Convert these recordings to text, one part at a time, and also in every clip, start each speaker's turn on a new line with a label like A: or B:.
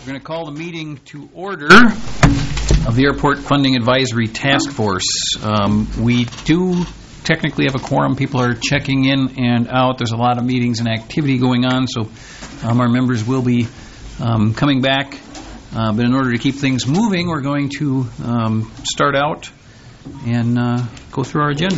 A: We're going to call the meeting to order of the Airport Funding Advisory Task Force. We do technically have a quorum. People are checking in and out. There's a lot of meetings and activity going on, so our members will be coming back. But in order to keep things moving, we're going to start out and go through our agenda.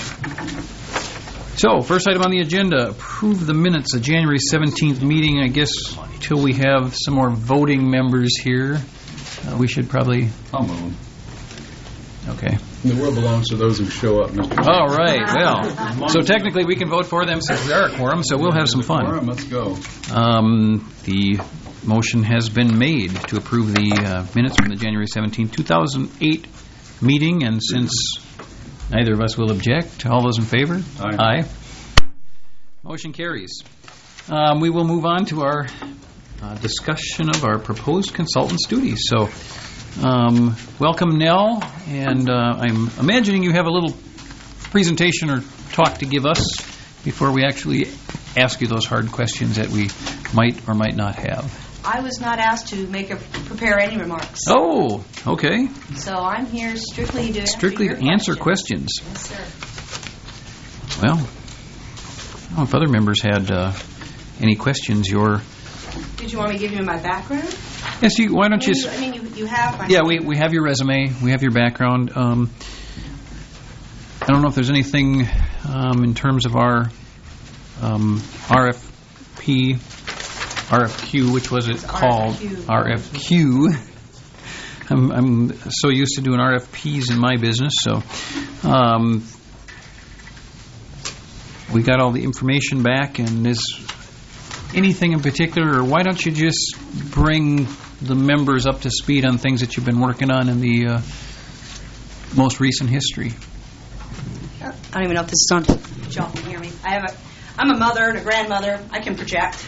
A: So, first item on the agenda, approve the minutes of January 17th meeting. I guess until we have some more voting members here, we should probably...
B: I'll move.
A: Okay.
B: The world belongs to those who show up, Mr. Chairman.
A: All right, well, so technically we can vote for them since we are a quorum, so we'll have some fun.
B: Quorum, let's go.
A: The motion has been made to approve the minutes from the January 17th, 2008 meeting, and since neither of us will object, all those in favor?
B: Aye.
A: Aye. Motion carries. We will move on to our discussion of our proposed consultant's duties. So, welcome, Nell, and I'm imagining you have a little presentation or talk to give us before we actually ask you those hard questions that we might or might not have.
C: I was not asked to prepare any remarks.
A: Oh, okay.
C: So I'm here strictly to
A: answer questions.
C: Yes, sir.
A: Well, I don't know if other members had any questions.
C: Did you want me to give you my background?
A: Yes, why don't you...
C: You have my...
A: Yeah, we have your resume. We have your background. I don't know if there's anything in terms of our RFQ, which was it called? RFQ. I'm so used to doing RFPs in my business, so we got all the information back, and is anything in particular, or why don't you just bring the members up to speed on things that you've been working on in the most recent history?
C: I don't even know if this is on. Y'all can hear me. I'm a mother and a grandmother. I can project.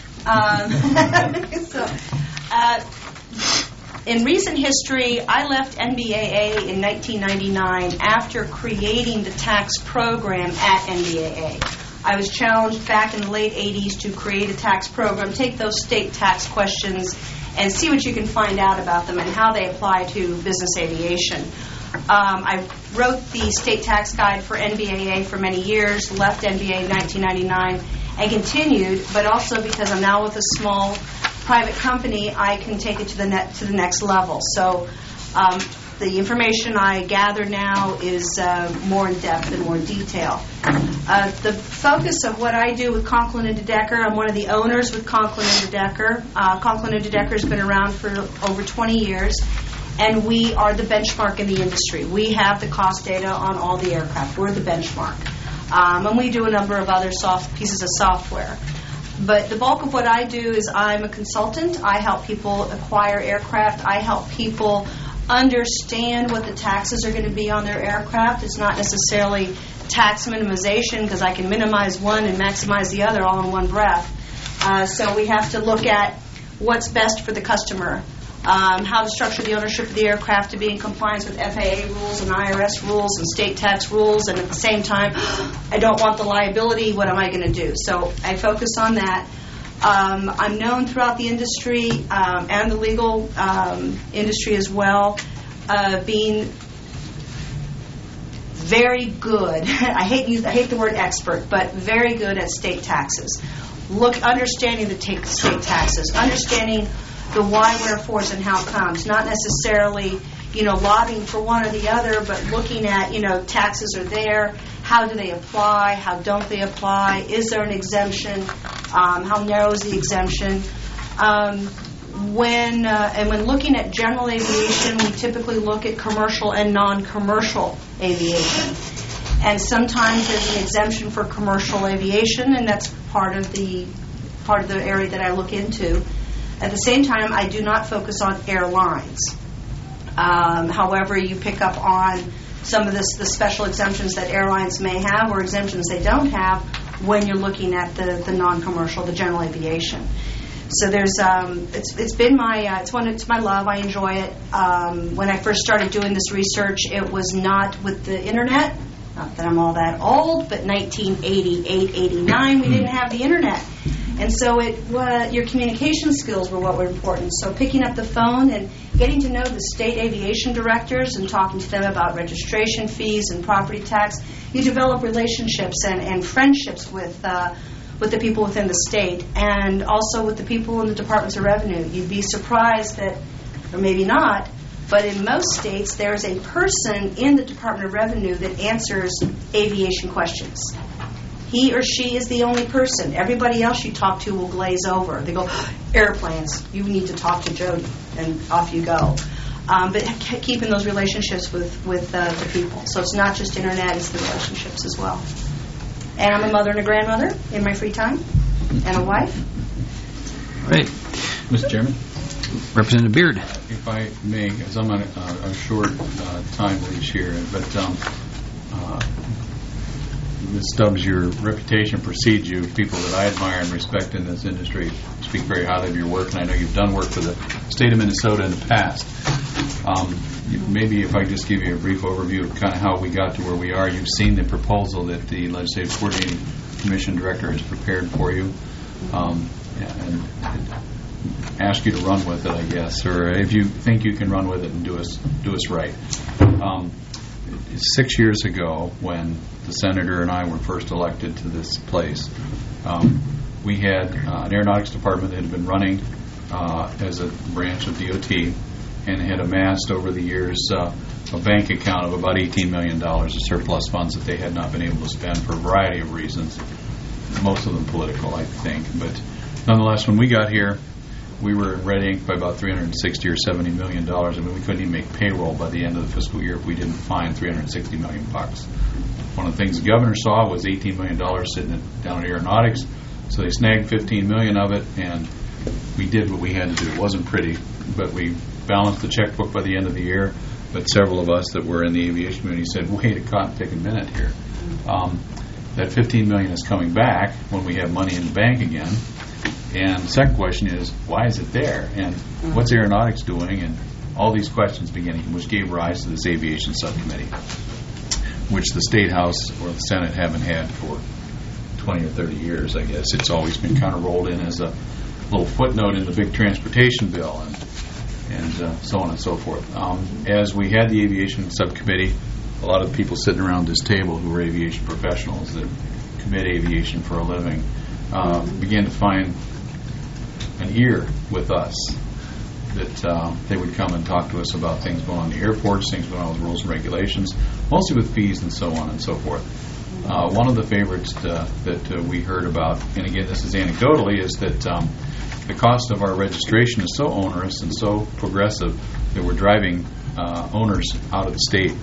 C: In recent history, I left NBAA in 1999 after creating the tax program at NBAA. I was challenged back in the late 80s to create a tax program, take those state tax questions, and see what you can find out about them and how they apply to business aviation. I wrote the state tax guide for NBAA for many years, left NBA in 1999, and continued, but also because I'm now with a small private company, I can take it to the next level. So the information I gather now is more in depth and more detail. The focus of what I do with Conklin and DeDecker, I'm one of the owners with Conklin and DeDecker. Conklin and DeDecker has been around for over 20 years, and we are the benchmark in the industry. We have the cost data on all the aircraft. We're the benchmark. And we do a number of other pieces of software. But the bulk of what I do is I'm a consultant. I help people acquire aircraft. I help people understand what the taxes are going to be on their aircraft. It's not necessarily tax minimization, because I can minimize one and maximize the other all in one breath. So we have to look at what's best for the customer, how to structure the ownership of the aircraft to be in compliance with FAA rules and IRS rules and state tax rules, and at the same time, I don't want the liability, what am I going to do? So I focus on that. I'm known throughout the industry and the legal industry as well, being very good. I hate the word expert, but very good at state taxes. Understanding the state taxes, understanding the why, wherefores, and how comes. Not necessarily, lobbying for one or the other, but looking at, taxes are there. How do they apply? How don't they apply? Is there an exemption? How narrow is the exemption? When looking at general aviation, we typically look at commercial and non-commercial aviation. And sometimes there's an exemption for commercial aviation, and that's part of the area that I look into. At the same time, I do not focus on airlines. However, you pick up on some of the special exemptions that airlines may have, or exemptions they don't have, when you're looking at the non-commercial, the general aviation. So there's it's my love. I enjoy it. When I first started doing this research, it was not with the internet. Not that I'm all that old, but 1988, 89, we didn't have the internet. And so your communication skills were what were important. So picking up the phone and getting to know the state aviation directors and talking to them about registration fees and property tax. You develop relationships and friendships with the people within the state, and also with the people in the departments of revenue. You'd be surprised that, or maybe not, but in most states there's a person in the Department of Revenue that answers aviation questions. He or she is the only person. Everybody else you talk to will glaze over. They go, airplanes, you need to talk to Jody, and off you go. But keeping those relationships with the people. So it's not just internet, it's the relationships as well. And I'm a mother and a grandmother in my free time, and a wife.
A: Right.
B: Mr. Chairman?
A: Representative Beard.
B: If I may, because I'm on a short time leash here, but Ms. Stubbs, your reputation precedes you. People that I admire and respect in this industry speak very highly of your work, and I know you've done work for the state of Minnesota in the past. Maybe if I just give you a brief overview of kind of how we got to where we are. You've seen the proposal that the Legislative Coordinating Commission Director has prepared for you, and ask you to run with it, I guess, or if you think you can run with it and do us right. 6 years ago, when the senator and I were first elected to this place, we had an aeronautics department that had been running as a branch of DOT and had amassed over the years a bank account of about $18 million of surplus funds that they had not been able to spend for a variety of reasons, most of them political, I think. But nonetheless, when we got here, we were red ink by about $360 or $70 million. I mean, we couldn't even make payroll by the end of the fiscal year if we didn't find $360 million. One of the things the governor saw was $18 million sitting down at aeronautics, so they snagged $15 million of it, and we did what we had to do. It wasn't pretty, but we balanced the checkbook by the end of the year. But several of us that were in the aviation community said, wait a cotton-picking minute here. That $15 million is coming back when we have money in the bank again. And the second question is, why is it there? And what's aeronautics doing? And all these questions beginning, which gave rise to this aviation subcommittee, which the State House or the Senate haven't had for 20 or 30 years, I guess. It's always been kind of rolled in as a little footnote in the big transportation bill and so on and so forth. As we had the aviation subcommittee, a lot of the people sitting around this table who were aviation professionals that commit aviation for a living began to find an ear with us that they would come and talk to us about things going on in the airports, things going on with rules and regulations, mostly with fees and so on and so forth. One of the favorites that we heard about, and again this is anecdotally, is that the cost of our registration is so onerous and so progressive that we're driving owners out of the state.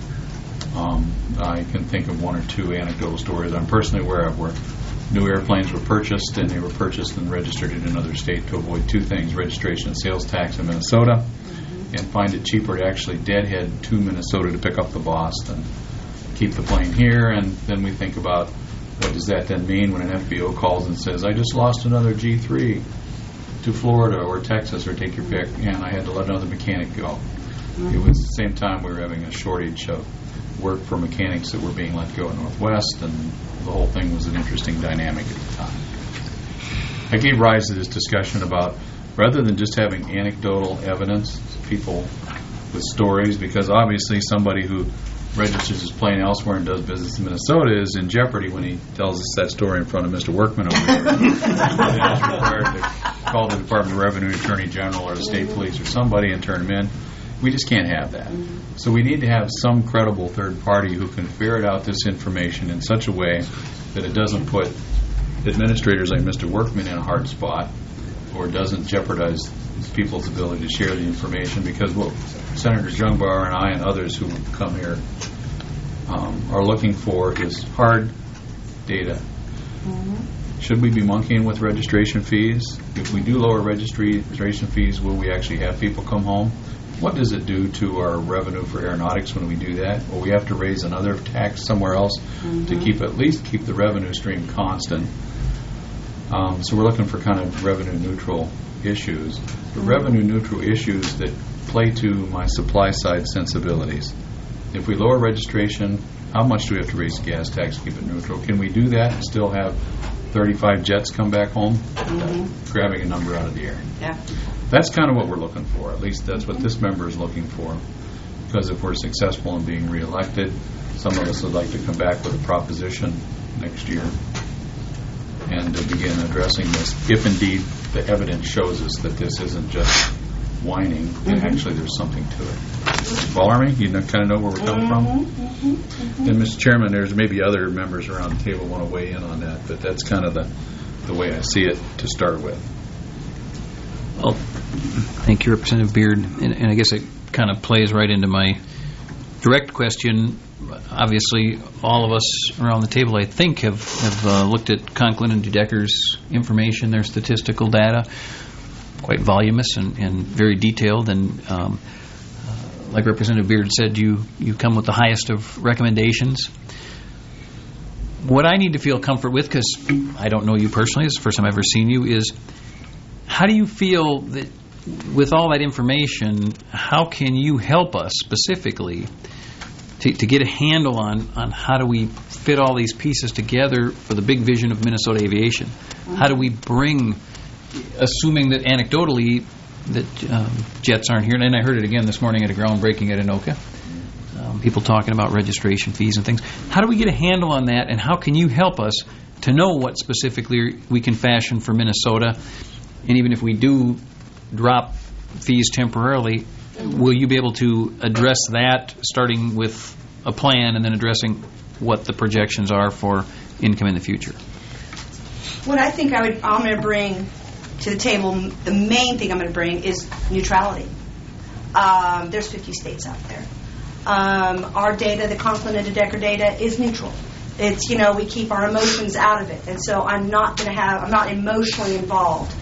B: I can think of one or two anecdotal stories I'm personally aware of where new airplanes were purchased, and they were purchased and registered in another state to avoid two things: registration and sales tax in Minnesota, and find it cheaper to actually deadhead to Minnesota to pick up the boss than keep the plane here. And then we think about, what does that then mean when an FBO calls and says, I just lost another G3 to Florida or Texas or take your pick, and I had to let another mechanic go. It was the same time we were having a shortage of work for mechanics that were being let go at Northwest, and the whole thing was an interesting dynamic at the time. I gave rise to this discussion about, rather than just having anecdotal evidence, people with stories, because obviously somebody who registers his plane elsewhere and does business in Minnesota is in jeopardy when he tells us that story in front of Mr. Workman over here. He's required to call the Department of Revenue Attorney General or the state police or somebody and turn him in. We just can't have that. So we need to have some credible third party who can ferret out this information in such a way that it doesn't put administrators like Mr. Workman in a hard spot or doesn't jeopardize people's ability to share the information, because what Senator Jungbauer and I and others who come here are looking for is hard data. Should we be monkeying with registration fees? If we do lower registration fees, will we actually have people come home? What does it do to our revenue for aeronautics when we do that? Will we have to raise another tax somewhere else to at least keep the revenue stream constant? So we're looking for kind of revenue neutral issues, but revenue neutral issues that play to my supply side sensibilities. If we lower registration, how much do we have to raise the gas tax to keep it neutral? Can we do that and still have 35 jets come back home, grabbing a number out of the air.
C: Yeah.
B: That's kind of what we're looking for. At least that's what this member is looking for. Because if we're successful in being reelected, some of us would like to come back with a proposition next year and to begin addressing this, if indeed the evidence shows us that this isn't just whining, and actually there's something to it. Bellarmine, you kind of know where we're coming from? And Mr. Chairman, there's maybe other members around the table want to weigh in on that, but that's kind of the way I see it to start with.
A: Well, thank you, Representative Beard. And I guess it kind of plays right into my direct question. Obviously, all of us around the table, I think, have looked at Conklin and Dudecker's information, their statistical data, quite voluminous and very detailed. And like Representative Beard said, you come with the highest of recommendations. What I need to feel comfort with, because I don't know you personally, it's the first time I've ever seen you, is how do you feel that with all that information, how can you help us specifically to get a handle on how do we fit all these pieces together for the big vision of Minnesota aviation? How do we bring, assuming that anecdotally that jets aren't here, and I heard it again this morning at a groundbreaking at Anoka, people talking about registration fees and things. How do we get a handle on that, and how can you help us to know what specifically we can fashion for Minnesota? And even if we do drop fees temporarily, will you be able to address that, starting with a plan and then addressing what the projections are for income in the future?
C: What I think I'm going to bring to the table, the main thing I'm going to bring is neutrality. There's 50 states out there. Our data, the Conklin and Dudecker data, is neutral. It's, we keep our emotions out of it. And so I'm not emotionally involved.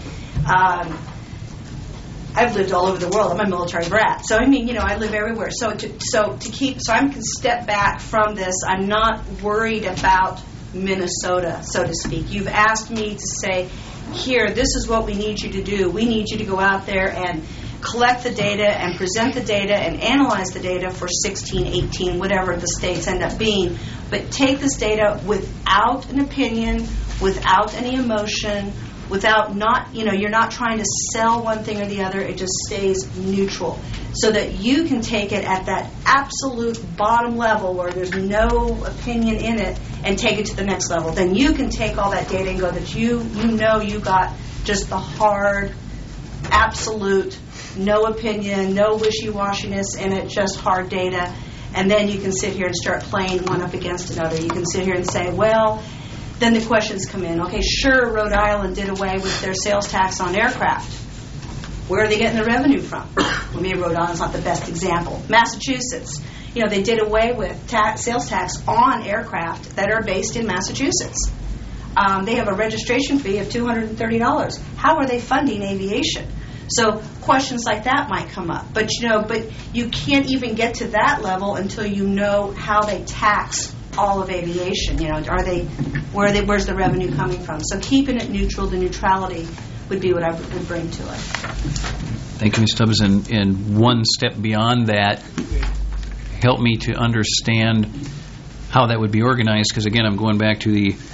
C: I've lived all over the world. I'm a military brat. So, I live everywhere. So I'm going to step back from this. I'm not worried about Minnesota, so to speak. You've asked me to say, here, this is what we need you to do. We need you to go out there and collect the data and present the data and analyze the data for 16, 18, whatever the states end up being. But take this data without an opinion, without any emotion, you're not trying to sell one thing or the other. It just stays neutral so that you can take it at that absolute bottom level where there's no opinion in it and take it to the next level. Then you can take all that data and go that you got just the hard, absolute, no opinion, no wishy-washiness in it, just hard data. And then you can sit here and start playing one up against another. You can sit here and say, well, then the questions come in. Okay, sure, Rhode Island did away with their sales tax on aircraft. Where are they getting the revenue from? Well, maybe Rhode Island's not the best example. Massachusetts, they did away with sales tax on aircraft that are based in Massachusetts. They have a registration fee of $230. How are they funding aviation? So questions like that might come up. But you can't even get to that level until you know how they tax all of aviation. Where's the revenue coming from? So keeping it neutral, the neutrality would be what I would bring to it.
A: Thank you, Ms. Stubbs. And one step beyond that, help me to understand how that would be organized, because again, I'm going back to the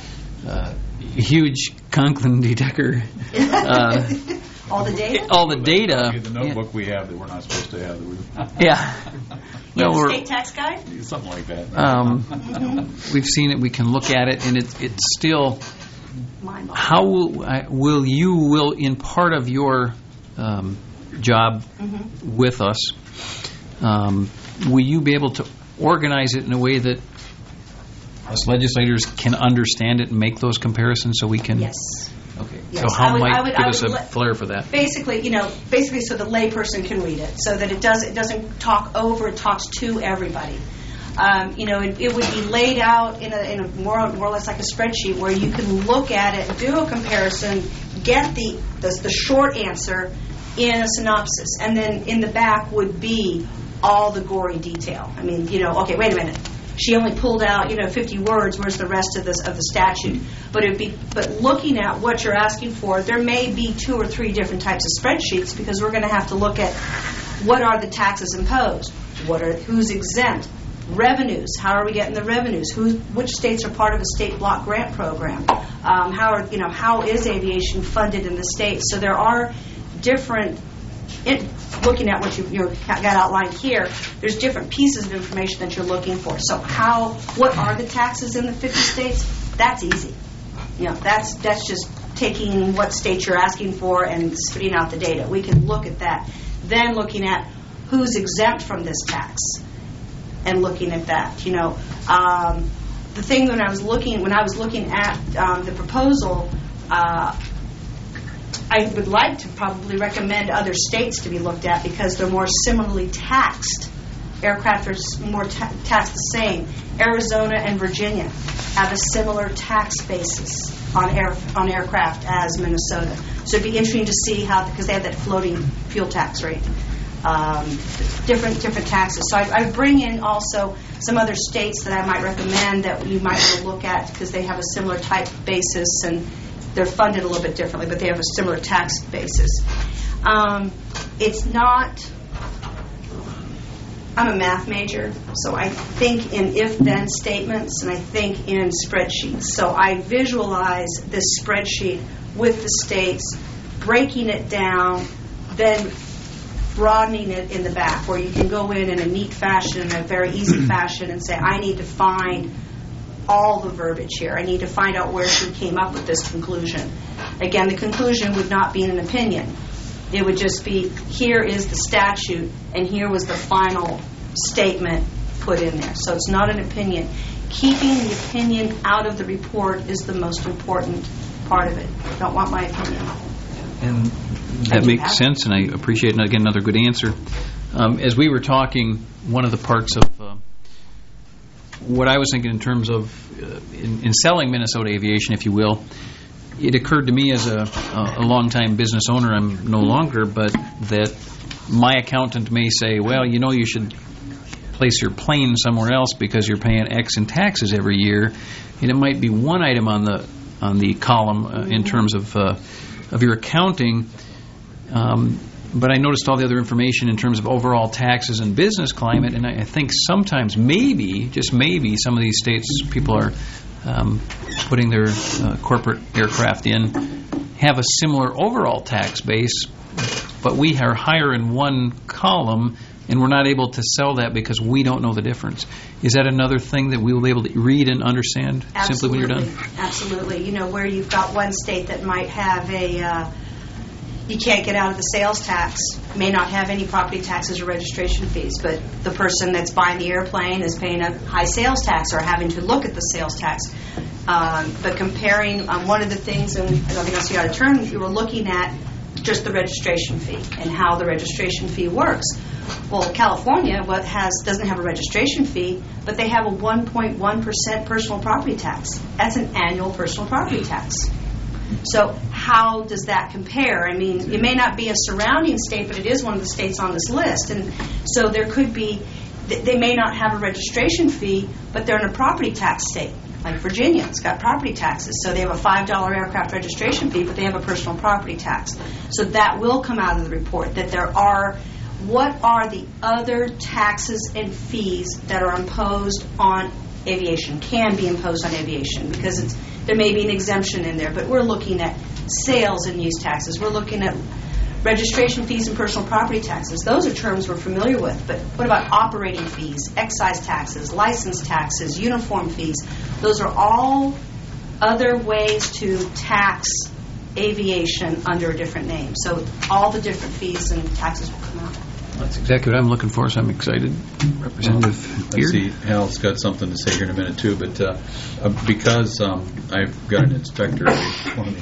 A: huge Conklin Dudecker.
C: All the data?
A: All the data.
B: The notebook we have that we're not supposed to have.
A: Yeah.
C: The state tax guide?
B: Something like that.
A: We've seen it. We can look at it, and it's still. How will in part of your job with us, will you be able to organize it in a way that us legislators can understand it and make those comparisons so we can?
C: Yes.
A: Okay.
C: Yes.
A: So how might give us a flair for that?
C: Basically, so the layperson can read it, so that it doesn't talk over, it talks to everybody. It would be laid out in a more or less like a spreadsheet where you can look at it, do a comparison, get the short answer in a synopsis, and then in the back would be all the gory detail. Okay, wait a minute. She only pulled out, 50 words. Where's the rest of the statute? But looking at what you're asking for, there may be 2 or 3 different types of spreadsheets, because we're going to have to look at what are the taxes imposed, who's exempt, Revenues. How are we getting the revenues? Which states are part of a state block grant program? How is aviation funded in the state? So there are different. Looking at what you got outlined here, there's different pieces of information that you're looking for. So what are the taxes in the 50 states? That's easy. That's just taking what state you're asking for and spitting out the data. We can look at that. Then looking at who's exempt from this tax and looking at that. The thing when I was looking at the proposal, I would like to probably recommend other states to be looked at because they're more similarly taxed. Aircraft are more taxed the same. Arizona and Virginia have a similar tax basis on aircraft as Minnesota. So it'd be interesting to see how, because they have that floating fuel tax rate. Different taxes. So I bring in also some other states that I might recommend that you might want to look at because they have a similar type basis and they're funded a little bit differently, but they have a similar tax basis. It's not. I'm a math major, so I think in if-then statements and I think in spreadsheets. So I visualize this spreadsheet with the states, breaking it down, then broadening it in the back, where you can go in a neat fashion, in a very easy fashion, and say, I need to find all the verbiage here. I need to find out where she came up with this conclusion. Again, the conclusion would not be an opinion. It would just be, here is the statute, and here was the final statement put in there. So it's not an opinion. Keeping the opinion out of the report is the most important part of it. I don't want my opinion.
A: And that makes sense, and I appreciate it. Again, another good answer. As we were talking, one of the parts of what I was thinking in terms of in selling Minnesota Aviation, if you will, it occurred to me as a longtime business owner, I'm no longer, but that my accountant may say, well, you should place your plane somewhere else because you're paying X in taxes every year, and it might be one item on the column in terms of your accounting. But I noticed all the other information in terms of overall taxes and business climate, and I think sometimes, maybe, just maybe, some of these states people are putting their corporate aircraft in have a similar overall tax base, but we are higher in one column, and we're not able to sell that because we don't know the difference. Is that another thing that we will be able to read and understand simply when you're done?
C: Absolutely. Where you've got one state that might have you can't get out of the sales tax, may not have any property taxes or registration fees, but the person that's buying the airplane is paying a high sales tax or having to look at the sales tax. But comparing, one of the things, and I don't think I'll see out of turn, if you were looking at just the registration fee and how the registration fee works. Well, California doesn't have a registration fee, but they have a 1.1% personal property tax. That's an annual personal property tax. So how does that compare? I mean, it may not be a surrounding state, but it is one of the states on this list. And so there could be, they may not have a registration fee, but they're in a property tax state. Like Virginia, it's got property taxes. So they have a $5 aircraft registration fee, but they have a personal property tax. So that will come out of the report, that what are the other taxes and fees that are imposed on aviation, can be imposed on aviation, because there may be an exemption in there, but we're looking at sales and use taxes. We're looking at registration fees and personal property taxes. Those are terms we're familiar with, but what about operating fees, excise taxes, license taxes, uniform fees? Those are all other ways to tax aviation under a different name. So all the different fees and taxes will come out.
A: That's exactly what I'm looking for, so I'm excited. Representative
B: I see Hal's got something to say here in a minute, too, but because I've got an inspector for me,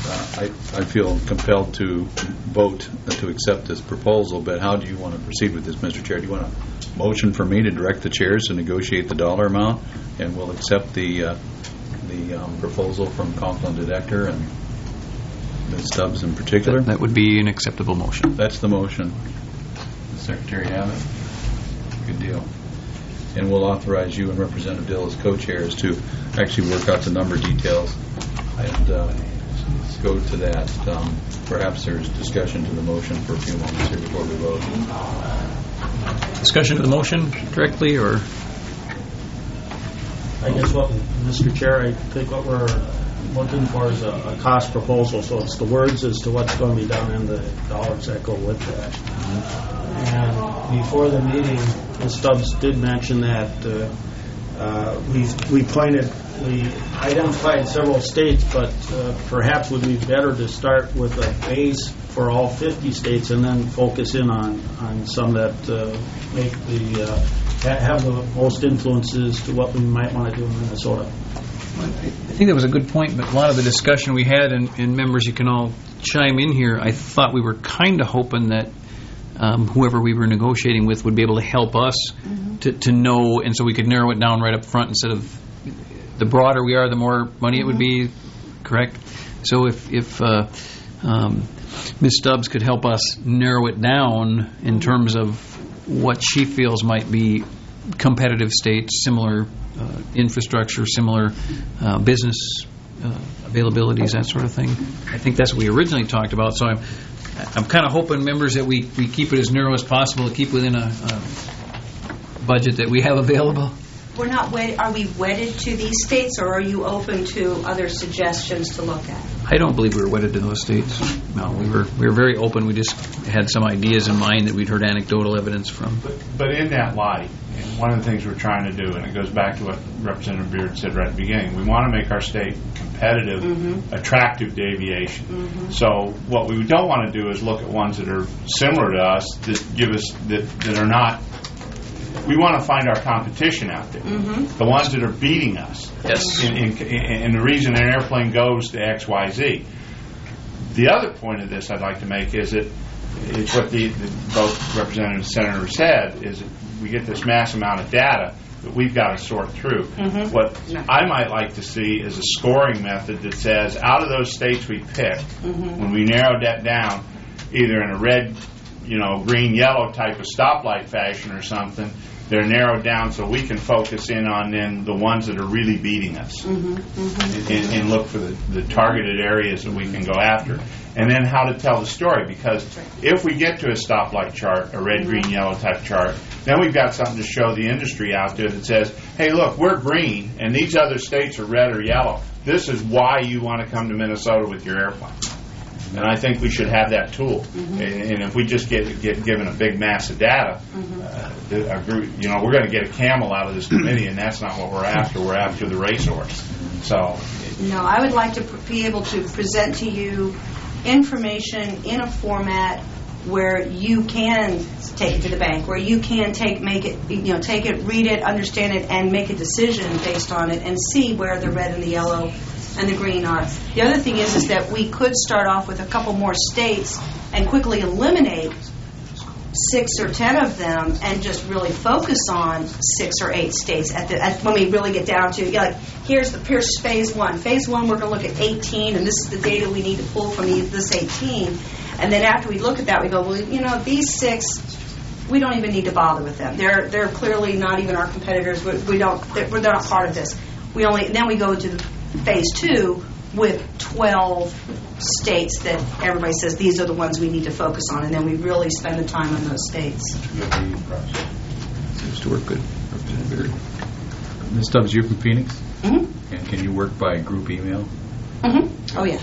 B: I feel compelled to vote to accept this proposal, but how do you want to proceed with this, Mr. Chair? Do you want a motion for me to direct the chairs to negotiate the dollar amount, and we'll accept the proposal from Conklin and Dector and Ms. Stubbs in particular?
A: That would be an acceptable motion.
B: That's the motion. Secretary have it? Good deal. And we'll authorize you and Representative Dill as co-chairs to actually work out the number details and go to that. Perhaps there's discussion to the motion for a few moments here before we vote.
A: Discussion to the motion directly, or
D: I guess what, Mr. Chair, I think what we're looking for is a cost proposal, so it's the words as to what's going to be done and the dollars that go with that. And before the meeting, Ms. Stubbs did mention that we identified several states, but perhaps would be better to start with a base for all 50 states and then focus in on some that make have the most influences to what we might want to do in Minnesota.
A: I think that was a good point, but a lot of the discussion we had, and members, you can all chime in here, I thought we were kind of hoping that whoever we were negotiating with would be able to help us to know, and so we could narrow it down right up front instead of the broader we are, the more money it would be, correct? So if Ms. Stubbs could help us narrow it down in terms of what she feels might be competitive states, similar infrastructure, similar business availabilities, that sort of thing. I think that's what we originally talked about. So I'm kind of hoping, members, that we keep it as narrow as possible to keep within a budget that we have available.
C: We're not wed. Are we wedded to these states, or are you open to other suggestions to look at?
A: I don't believe we were wedded to those states. No, we were very open. We just had some ideas in mind that we'd heard anecdotal evidence from.
E: But in that light, and one of the things we're trying to do, and it goes back to what Representative Beard said right at the beginning, we want to make our state competitive, attractive to aviation. So what we don't want to do is look at ones that are similar to us, that give us that are not. We want to find our competition out there, the ones that are beating us.
A: Yes.
E: And the reason an airplane goes to X, Y, Z. The other point of this I'd like to make is that it's what both Representative and Senator said, is that we get this mass amount of data that we've got to sort through. What I might like to see is a scoring method that says, out of those states we picked, when we narrowed that down, either in a red, green, yellow type of stoplight fashion or something, they're narrowed down so we can focus in on then the ones that are really beating us and look for the targeted areas that we can go after. And then how to tell the story, because if we get to a stoplight chart, a red, green, yellow type chart, then we've got something to show the industry out there that says, hey, look, we're green and these other states are red or yellow. This is why you want to come to Minnesota with your airplane. And I think we should have that tool. And if we just get given a big mass of data, we're going to get a camel out of this committee, and that's not what we're after. We're after the racehorse. So,
C: no, I would like to be able to present to you information in a format where you can take it to the bank, where you can take it, read it, understand it, and make a decision based on it, and see where the red and the yellow and the green are. The other thing is that we could start off with a couple more states and quickly eliminate 6 or 10 of them and just really focus on 6 or 8 states when we really get down to, here's phase 1. Phase 1, we're going to look at 18, and this is the data we need to pull from this 18. And then after we look at that, we go, well, these 6, we don't even need to bother with them. They're clearly not even our competitors. They're not part of this. Then we go to the phase 2 with 12 states that everybody says these are the ones we need to focus on, and then we really spend the time on those states.
A: Seems to work good.
B: Ms. Stubbs, you're from Phoenix?
C: Mm-hmm.
B: And can you work by group email?
C: Mm-hmm. Oh, yes.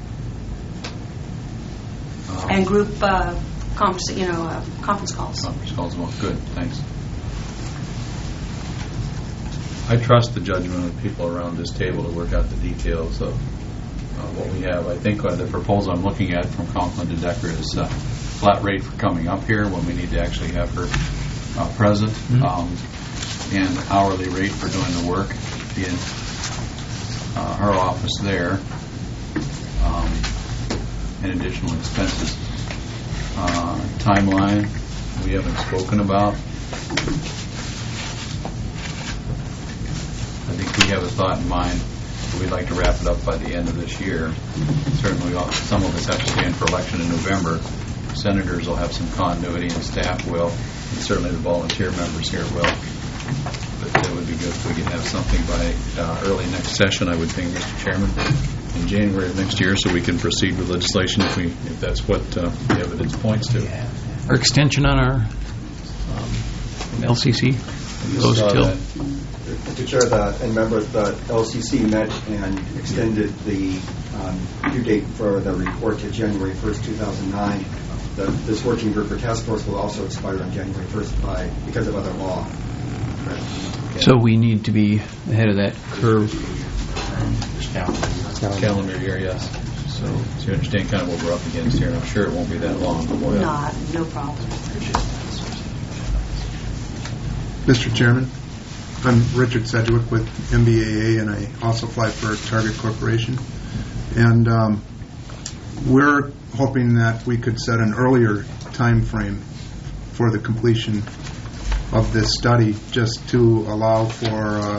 C: And group conference calls.
B: Conference calls, well, good, thanks. I trust the judgment of people around this table to work out the details of what we have. I think the proposal I'm looking at from Conklin to Decker is flat rate for coming up here when we need to actually have her present, and hourly rate for doing the work in her office there, and additional expenses. Timeline we haven't spoken about. I think we have a thought in mind. We'd like to wrap it up by the end of this year. Certainly, some of us have to stand for election in November. Senators will have some continuity, and staff will, and certainly the volunteer members here will. But it would be good if we could have something by early next session, I would think, Mr. Chairman, in January of next year, so we can proceed with legislation if that's what the evidence points to.
A: Our extension on our LCC goes till
F: Mr. Chair and members, the LCC met and extended the due date for the report to January 1st, 2009. This working group or task force will also expire on January 1st because of other law.
A: So we need to be ahead of that curve.
B: Calendar year, yes. So you understand kind of what we're up against here, and I'm sure it won't be that long. But
C: No problem.
G: Mr. Chairman, I'm Richard Sedgwick with MBAA, and I also fly for Target Corporation. And we're hoping that we could set an earlier time frame for the completion of this study, just to allow for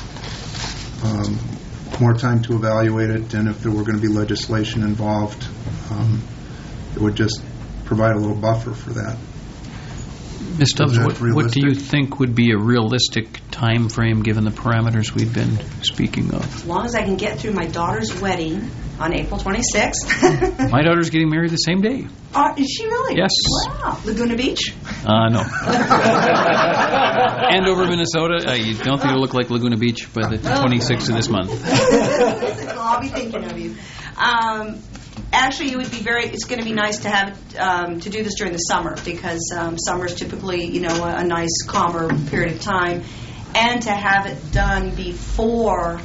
G: more time to evaluate it, and if there were going to be legislation involved, it would just provide a little buffer for that.
A: Ms. Stubbs, what do you think would be a realistic time frame given the parameters we've been speaking of?
C: As long as I can get through my daughter's wedding on April 26th.
A: My daughter's getting married the same day.
C: Is she really?
A: Yes.
C: Wow. Laguna Beach?
A: No. Andover, Minnesota. You don't think it'll look like Laguna Beach by the 26th of this month.
C: Well, I'll be thinking of you. Actually, it's going to be nice to have to do this during the summer, because summer is typically, a nice, calmer period of time, and to have it done before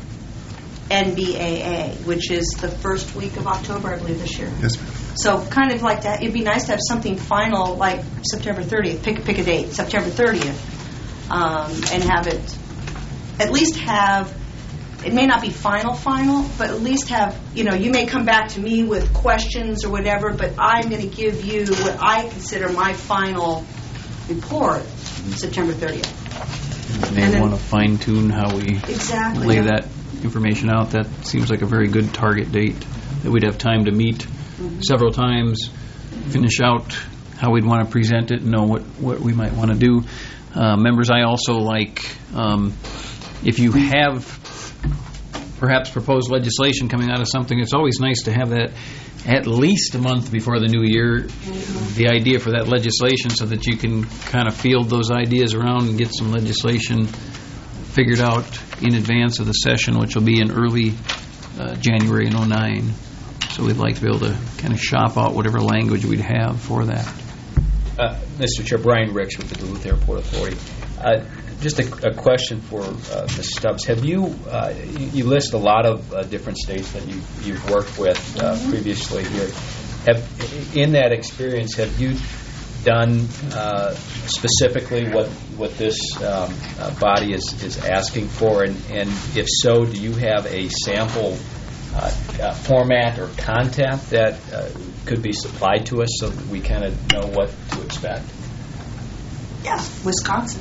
C: NBAA, which is the first week of October, I believe, this year.
G: Yes, ma'am.
C: So kind of like that, it'd be nice to have something final like September 30th. Pick a date, September 30th, and have it, at least have, it may not be final, but at least have, you may come back to me with questions or whatever, but I'm going to give you what I consider my final report, September 30th.
A: You may want to fine-tune how we lay that information out. That seems like a very good target date, that we'd have time to meet several times, finish out how we'd want to present it, and know what we might want to do. Members, I also like, if you have perhaps proposed legislation coming out of something, it's always nice to have that at least a month before the new year, the idea for that legislation, so that you can kind of field those ideas around and get some legislation figured out in advance of the session, which will be in early January in 2009. So we'd like to be able to kind of shop out whatever language we'd have for that.
H: Mr. Chair, Brian Ricks with the Duluth Airport Authority. Just a question for Ms. Stubbs. Have you list a lot of different states that you've worked with previously here. In that experience, have you done specifically what this body is asking for? And if so, do you have a sample format or content that could be supplied to us so that we kind of know what to expect?
C: Yeah, Wisconsin.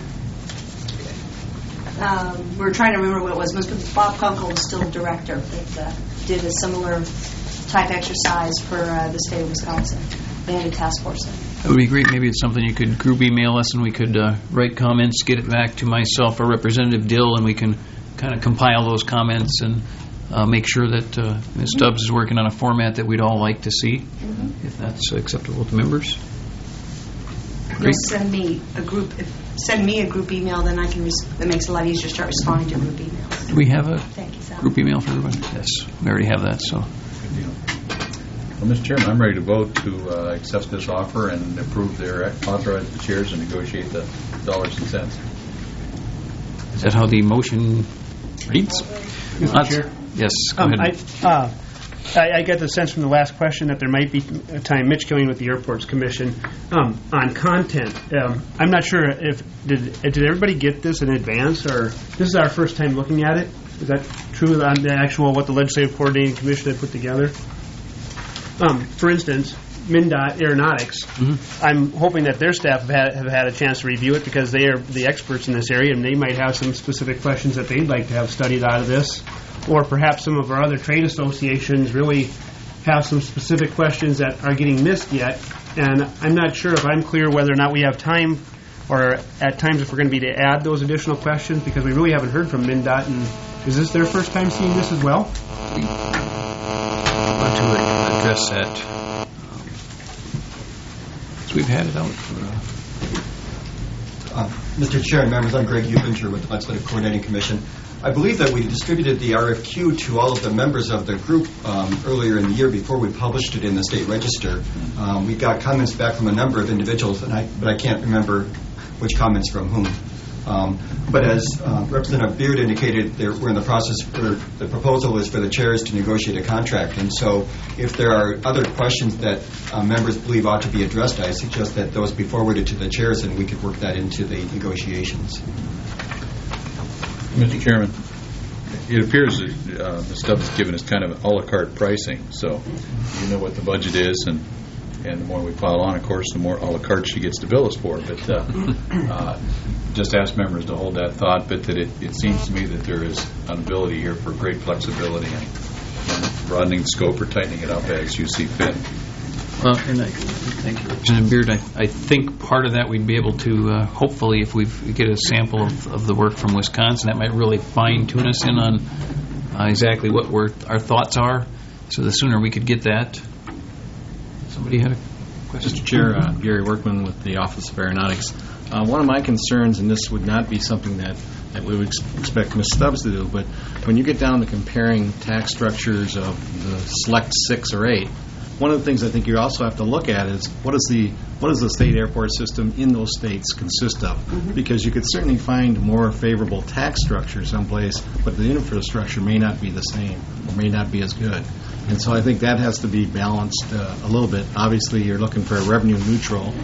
C: We're trying to remember what it was. Bob Kunkel was still director. That did a similar type exercise for the state of Wisconsin. They had a task force.
A: That would be great. Maybe it's something you could group email us, and we could write comments, get it back to myself or Representative Dill, and we can kind of compile those comments and make sure that Ms. Stubbs is working on a format that we'd all like to see, if that's acceptable to members.
C: You'll send me a group. Send me a group email, then I can. That makes it a lot easier to start responding to group emails.
A: Do we have a
C: Thank you, Sal.
A: group email for everybody? Yes, we already have that. So,
B: good deal. Well, Mr. Chairman, I'm ready to vote to accept this offer and approve authorize the chairs and negotiate the dollars and cents.
A: Is that how the motion reads?
I: Mr. Chair?
A: Yes, go ahead.
I: I get the sense from the last question that there might be a time, Mitch Killian with the Airports Commission, on content. I'm not sure if, did everybody get this in advance, or this is our first time looking at it? Is that true on the actual, what the Legislative Coordinating Commission had put together? For instance, MnDOT Aeronautics, I'm hoping that their staff have had a chance to review it, because they are the experts in this area, and they might have some specific questions that they'd like to have studied out of this. Or perhaps some of our other trade associations really have some specific questions that are getting missed yet. And I'm not sure if I'm clear whether or not we have time, or at times if we're going to be to add those additional questions, because we really haven't heard from MnDOT. And is this their first time seeing this as well?
A: I want to address that. So we've had it out for
F: Mr. Chair and members, I'm Greg Eubinger with the Legislative Coordinating Commission. I believe that we distributed the RFQ to all of the members of the group earlier in the year before we published it in the State Register. We got comments back from a number of individuals, but I can't remember which comments from whom. But as Representative Beard indicated, we're in the process where the proposal is for the chairs to negotiate a contract. And so if there are other questions that members believe ought to be addressed, I suggest that those be forwarded to the chairs and we could work that into the negotiations.
B: Mr. Chairman, it appears that Ms. Stubbs has given us kind of an a la carte pricing. So you know what the budget is, and the more we pile on, of course, the more a la carte she gets to bill us for. But just ask members to hold that thought, but that it seems to me that there is an ability here for great flexibility and broadening the scope or tightening it up as you see fit.
A: Thank you, Representative Beard. I think part of that we'd be able to, hopefully, if we get a sample of the work from Wisconsin, that might really fine-tune us in on exactly what our thoughts are. So the sooner we could get that. Somebody had a question?
J: Mr. Chair, Gary Workman with the Office of Aeronautics. One of my concerns, and this would not be something that we would expect Ms. Stubbs to do, but when you get down to comparing tax structures of the select 6 or 8, one of the things I think you also have to look at is what does the state airport system in those states consist of? Mm-hmm. Because you could certainly find more favorable tax structure someplace, but the infrastructure may not be the same or may not be as good. And so I think that has to be balanced a little bit. Obviously, you're looking for a revenue neutral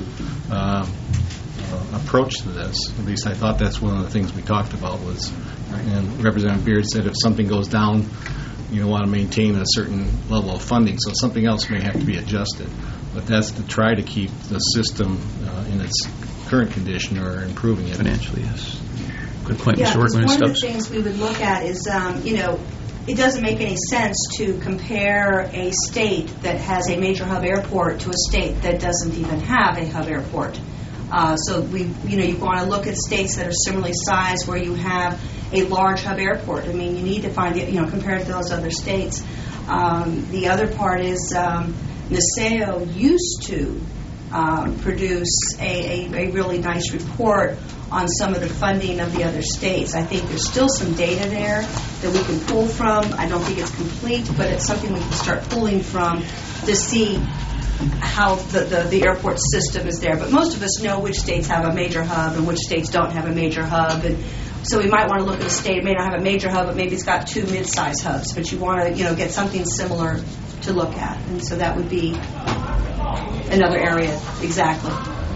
J: approach to this. At least I thought that's one of the things we talked about was, and Representative Beard said if something goes down, you want to maintain a certain level of funding, so something else may have to be adjusted. But that's to try to keep the system in its current condition or improving it.
A: Financially, yes. Good point,
C: Yeah,
A: Mr. Workman.
C: one of the things we would look at is, it doesn't make any sense to compare a state that has a major hub airport to a state that doesn't even have a hub airport. So you want to look at states that are similarly sized where you have a large hub airport. I mean, you need to find compared to those other states. The other part is NASEO used to produce a really nice report on some of the funding of the other states. I think there's still some data there that we can pull from. I don't think it's complete, but it's something we can start pulling from to see how the airport system is there. But most of us know which states have a major hub and which states don't have a major hub. And so we might want to look at a state, it may not have a major hub, but maybe it's got 2 mid-size hubs. But you want to get something similar to look at. And so that would be another area, exactly.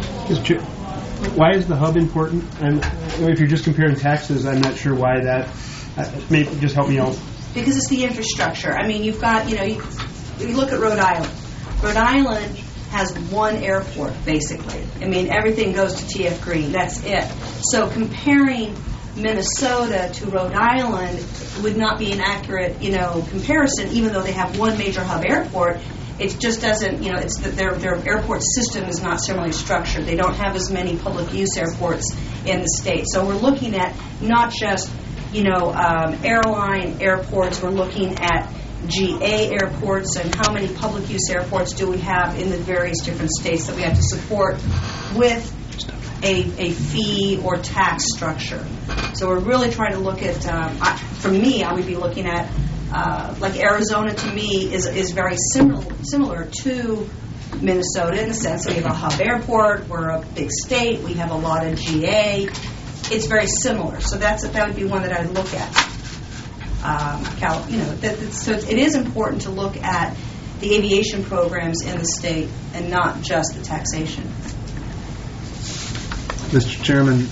I: Why is the hub important? And if you're just comparing taxes, I'm not sure why that. Maybe just help me out.
C: Because it's the infrastructure. I mean, you've got, you look at Rhode Island. Rhode Island has one airport, basically. I mean, everything goes to T.F. Green. That's it. So comparing Minnesota to Rhode Island would not be an accurate, comparison, even though they have one major hub airport. It just doesn't, it's that their airport system is not similarly structured. They don't have as many public use airports in the state. So we're looking at not just, airline airports. We're looking at GA airports and how many public use airports do we have in the various different states that we have to support with a fee or tax structure. So we're really trying to look at, for me, I would be looking at, like Arizona to me is very similar to Minnesota in the sense that we have a hub airport, we're a big state, we have a lot of GA. It's very similar. So that would be one that I'd look at. So it is important to look at the aviation programs in the state and not just the taxation.
G: Mr. Chairman,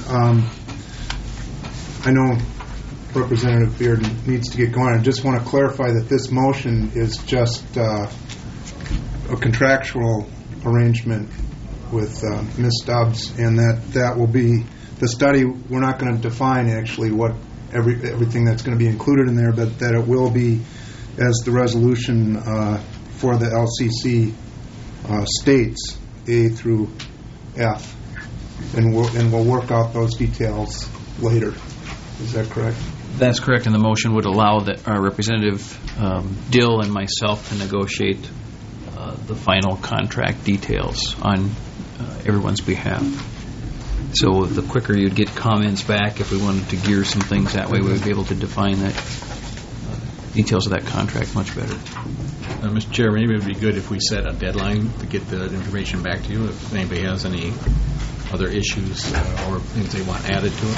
G: I know Representative Beard needs to get going. I just want to clarify that this motion is just a contractual arrangement with Ms. Stubbs, and that will be the study. We're not going to define actually what everything that's going to be included in there, but that it will be as the resolution for the LCC states A through F, and we'll work out those details later. Is that correct?
A: That's correct, and the motion would allow that Representative Dill and myself to negotiate the final contract details on everyone's behalf. So the quicker you'd get comments back, if we wanted to gear some things that way, we would be able to define that details of that contract much better.
J: Mr. Chair, maybe it would be good if we set a deadline to get the information back to you, if anybody has any other issues or things they want added to it.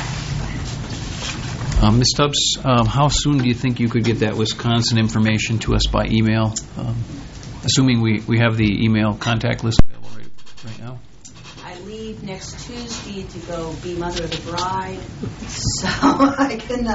A: Ms. Stubbs, how soon do you think you could get that Wisconsin information to us by email? Assuming we have the email contact list available right now.
C: I leave next Tuesday to go be mother of the bride, so I can.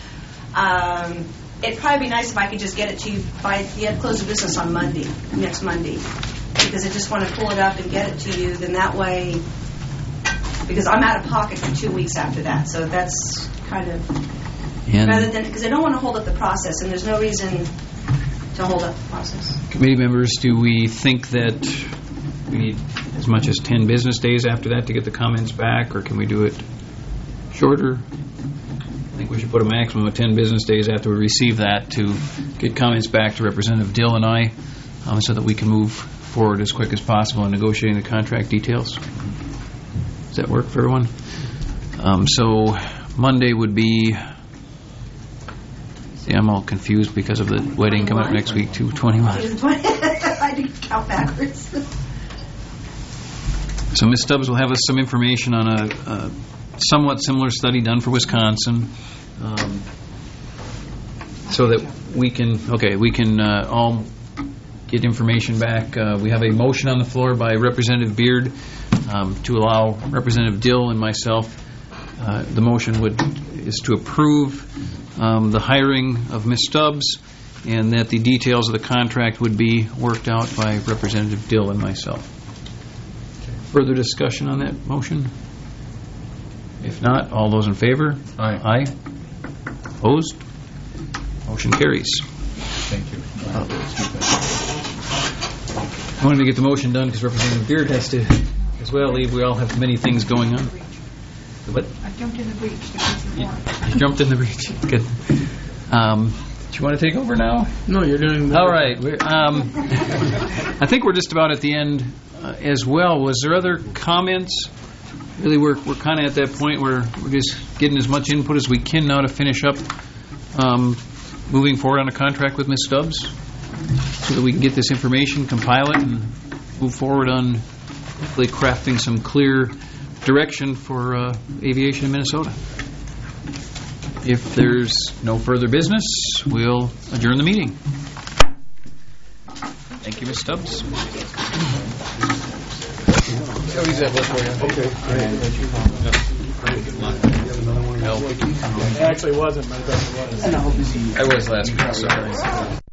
C: It'd probably be nice if I could just get it to you by the close of business on Monday, next Monday, because I just want to pull it up and get it to you. Then that way, because I'm out of pocket for 2 weeks after that, so that's kind of rather than because I don't want to hold up the process, and there's no reason to hold up the process.
A: Committee members, do we think that we need as much as 10 business days after that to get the comments back, or can we do it shorter? I think we should put a maximum of 10 business days after we receive that to get comments back to Representative Dill and I, so that we can move forward as quick as possible in negotiating the contract details. Does that work for everyone? So Monday would be... See, I'm all confused because of the wedding coming up next week, 2/21.
C: I didn't count backwards.
A: So Ms. Stubbs will have us some information on a somewhat similar study done for Wisconsin, so that we can all get information back. We have a motion on the floor by Representative Beard to allow Representative Dill and myself. The motion is to approve the hiring of Ms. Stubbs, and that the details of the contract would be worked out by Representative Dill and myself. Further discussion on that motion? If not, all those in favor?
B: Aye.
A: Opposed? Motion carries.
B: Thank you.
A: I wanted to get the motion done because Representative Beard has to as well leave. We all have many things going on. But
K: I jumped in the breach to keep you warm.
A: You jumped in the breach. Good. Do you want to take over now?
D: No, you're doing better.
A: All right. I think we're just about at the end as well. Was there other comments? Really, we're kind of at that point where we're just getting as much input as we can now to finish up moving forward on a contract with Ms. Stubbs, so that we can get this information, compile it, and move forward on hopefully crafting some clear direction for aviation in Minnesota. If there's no further business, we'll adjourn the meeting. Thank you, Ms. Stubbs.
I: It actually wasn't, but I thought it was.
A: I was last week, sorry.